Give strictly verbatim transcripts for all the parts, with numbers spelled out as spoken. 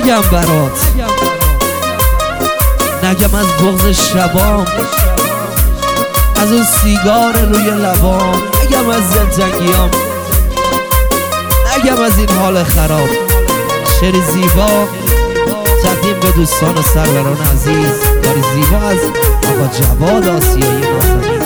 نگم برات، نگم از بغض شبام، از اون سیگار روی لبام، نگم از دلتنگیام، نگم از این حال خراب. شعر زیبا تقدیم به دوستان و سروران عزیز، داری زیبا از آقا جواد آسیایی نازنین.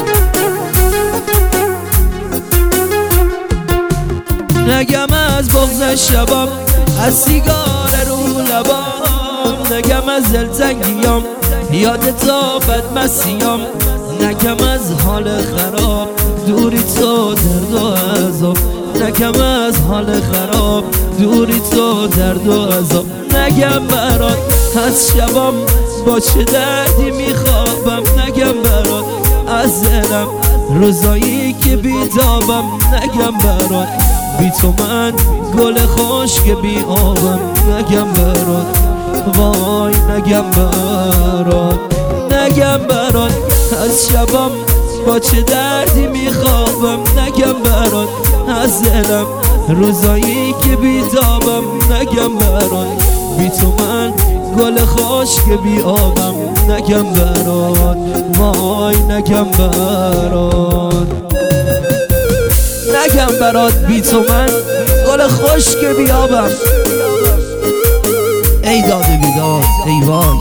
نگم از بغض شبام، از سیگار رو لبام، نگم از دلتنگیام، یاد تا بدمسیام، نگم از حال خراب، دوری تو درد و عذاب، نگم از حال خراب، دوری تو درد و عذاب. نگم برات از شبام با چه دردی میخوابم، نگم برات از دلم روزایی که بیتابم، نگم برات بی تو من گل خشک بی آبم، نگم برات وای، نگم برات، نگم برات از شبام با چه دردی میخوابم، نگم برات از دلم روزایی که بیتابم، نگم برات بی تو من گل خشک بی آبم، نگم برات وای، نگم برات، نگم برات بی تو من گل خشک بی آبم. ای داد بیداد ای وای،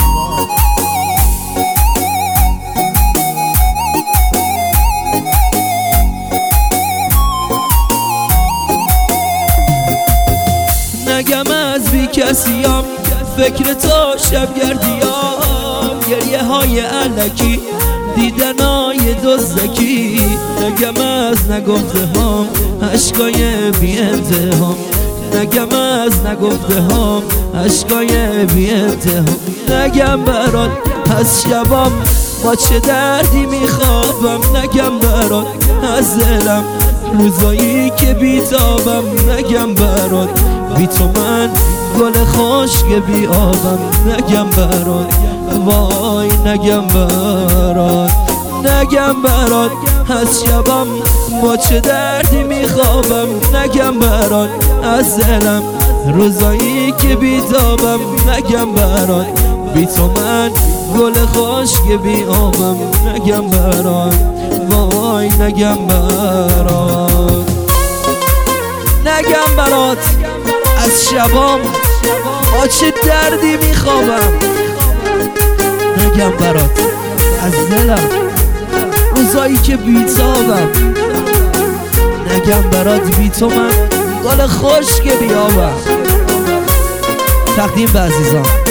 نگم از بی کسیام، فکر تو شبگردیام، گریه های علکی، دیدن های دزدکی، نگم از نگفته هام، عشقای بی انتهام، نگم از نگفته هام، عشقای بی انتهام. نگم برات از شبام با چه دردی میخوابم، نگم برات از دلم روزایی که بیتابم، نگم برات بی تو من گل خشک بی آبم، نگم برات وای، نگم برات، نگم برات از شبام با چه دردی میخوابم، نگم برات از دلم روزایی که بیتابم، نگم برات بی تو من گل خشک بی آبم، نگم برات وای، نگم برات، نگم برات از شبام با چه دردی میخوابم، نگم برات از دلم روزایی که بیتابم، نگم برات بی تو من گل خشک بی آبم. تقدیم به عزیزان.